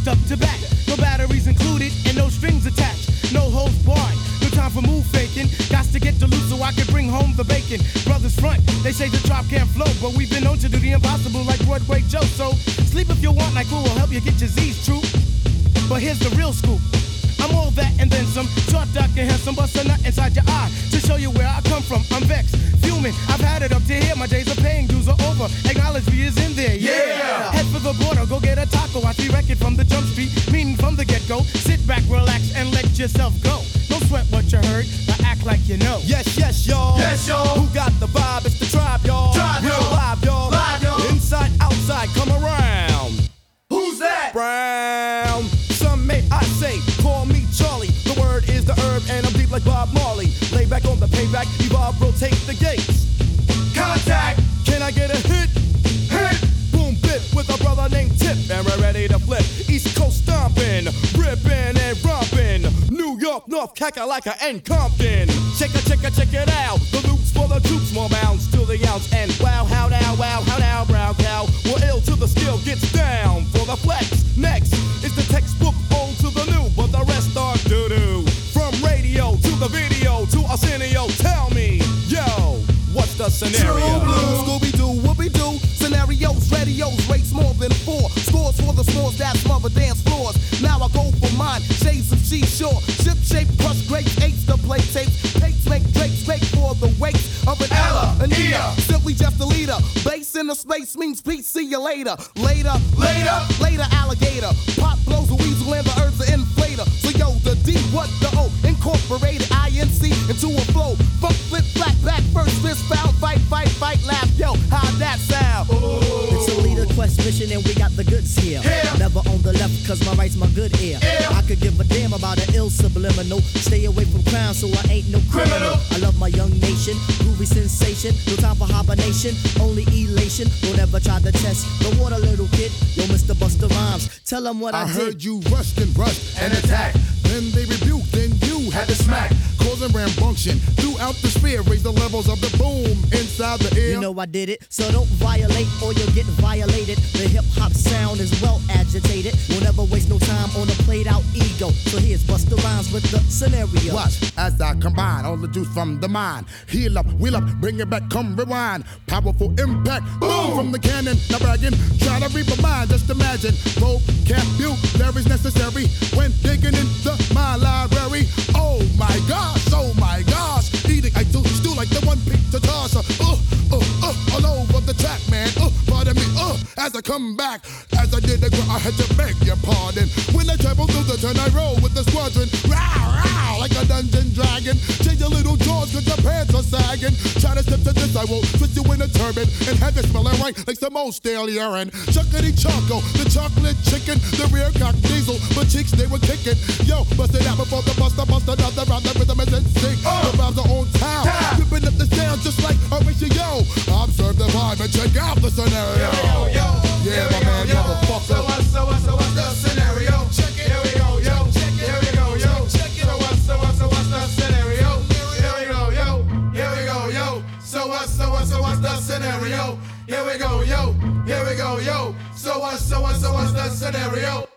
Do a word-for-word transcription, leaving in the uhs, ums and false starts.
laced up to back. No batteries included and no strings attached. No holds barred. No time for move faking. Got to get to loose so I can bring home the bacon. Brothers front, they say the drop can't flow, but we've been known to do the impossible like Broadway Joe. So sleep if you want, like who will help you get your Z's true. But here's the real scoop. I'm all that and then some. Short, dark, and handsome, bust a nut inside your eye to show you where I come from. I'm vexed, fuming. I've had it up to here. My days of paying dues are over. Acknowledge me is in there. Yeah. yeah. Head for the border, go get a taco. I see record from the jump street, meaning from the get go. Sit back, relax, and let yourself go. Don't sweat what you heard, but act like you know. Yes, yes, y'all. Yes, y'all. Who got the vibe? It's the tribe, y'all. Tribe, Real y'all. live, y'all. Live, y'all. Inside, outside, come around. Who's that? Brown. Some may I say, call me Charlie. The word is the herb, and I'm deep like Bob Marley. Lay back on the payback, evolve, rotate the gates. Contact. Can I get a hit? Hit. Boom, bit with a brother named Tip, and we're ready to flip. East Coast stomping, ripping and romping. New York, North, Kakalaka, and Compton. Check it, check it, check it out. The loops for the troops, more bounds to the ounce. And wow, how now, wow, how now, brown cow. We're ill till the skill gets down for the flex. Next is the textbook old to the new, but the rest are doo-doo. From radio to the video to Arsenio, tell me, yo, what's the scenario? True blue, Scooby-Doo, whoopie-doo. Scenarios, radios, rates more than four. Scores for the smalls that smother dance floors. Now I go for mine, shades of seashore. Ship shape, crush grapes, eights to play tapes. Pates make drapes, make for the wakes of an Ella, an Ea. Simply just a leader. Base in the space means peace, see you later. Later, later, later alligator. Pop blows a weasel and the herbs are inflator. So yo, the D, what the O? Incorporated I N C into a flow. Funk, flip, flat, back, first, fist, foul, fight, fight, fight, laugh. Yo, how'd that sound? It's a leader quest mission and we got the goods here. Yeah. Never on the left cause my right's my good ear. Yeah. I could give a damn about an ill subliminal. Stay away from crime so I ain't no criminal. Criminal. I love my young nation, groovy sensation. No time for hibernation, only elation. Don't ever try to test the water, little kid. Yo, Mister Busta Rhymes, tell them what I, I did. heard you rushed and rushed And attack. Then they rebuked, then you had to smack. Causing rambunction throughout the sphere. Raise the levels of the boom inside the air. You know I did it, so don't violate or you'll get violated. The hip hop sound is well agitated. We'll never waste no time on a played out ego. So here's Busta Rhymes with the scenario. Watch as I combine all the juice from the mind. Heal up, wheel up, bring it back, come rewind. Powerful impact, boom from the cannon. Now bragging, try to reap a mind. Just imagine, vocabulary's necessary when digging into my library. Oh my gosh, oh my gosh. Eating, I do stew like the one beat to toss. Uh, uh, uh, all over the track, man. Uh, pardon me, uh, as I come back. As I did the gr- I had to beg your pardon. When I travel through the turn, I roll with the squadron. Row, row, like a dungeon dragon. Change your little jaws cause your pants are sagging. Try to step to this, I will twist you in a turban and have it smelling right like some old stale urine. Chuckity choco, the chocolate chicken, the rear cock diesel, but cheeks they were kicking. Yo, bust it out before the buster, bust another round. The rhythm is in sync. The vibes are on town. Ripping up the sound just like a ratio. Observe the vibe and check out the scenario. Yo, yo, Yeah, my man, motherfucker. So what's, so what's, so what's the scenario? Check it. Here we go, yo. Check it. Here we go, yo. Check it. So what's, so what's, so what's the scenario? Here we go, yo. Here we go, yo. So what's, so what's, so what's the scenario? Here we go, yo. Here we go, yo. So what's, so what's, so what's the scenario?